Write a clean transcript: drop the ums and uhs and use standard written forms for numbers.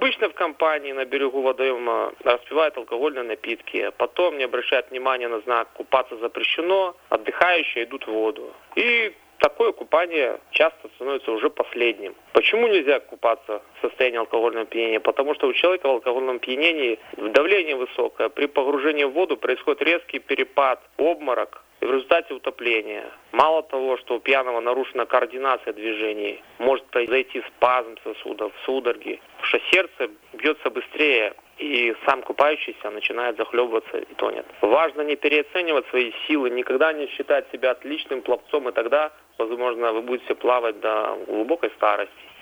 Обычно в компании на берегу водоема распивают алкогольные напитки, потом не обращают внимания на знак «купаться запрещено», отдыхающие идут в воду. И такое купание часто становится уже последним. Почему нельзя купаться в состоянии алкогольного опьянения? Потому что у человека в алкогольном опьянении давление высокое. При погружении в воду происходит резкий перепад, обморок. И в результате утопления. Мало того, что у пьяного нарушена координация движений, может произойти спазм сосудов, судороги, потому что сердце бьется быстрее, и сам купающийся начинает захлебываться и тонет. Важно не переоценивать свои силы, никогда не считать себя отличным пловцом, и тогда, возможно, вы будете плавать до глубокой старости.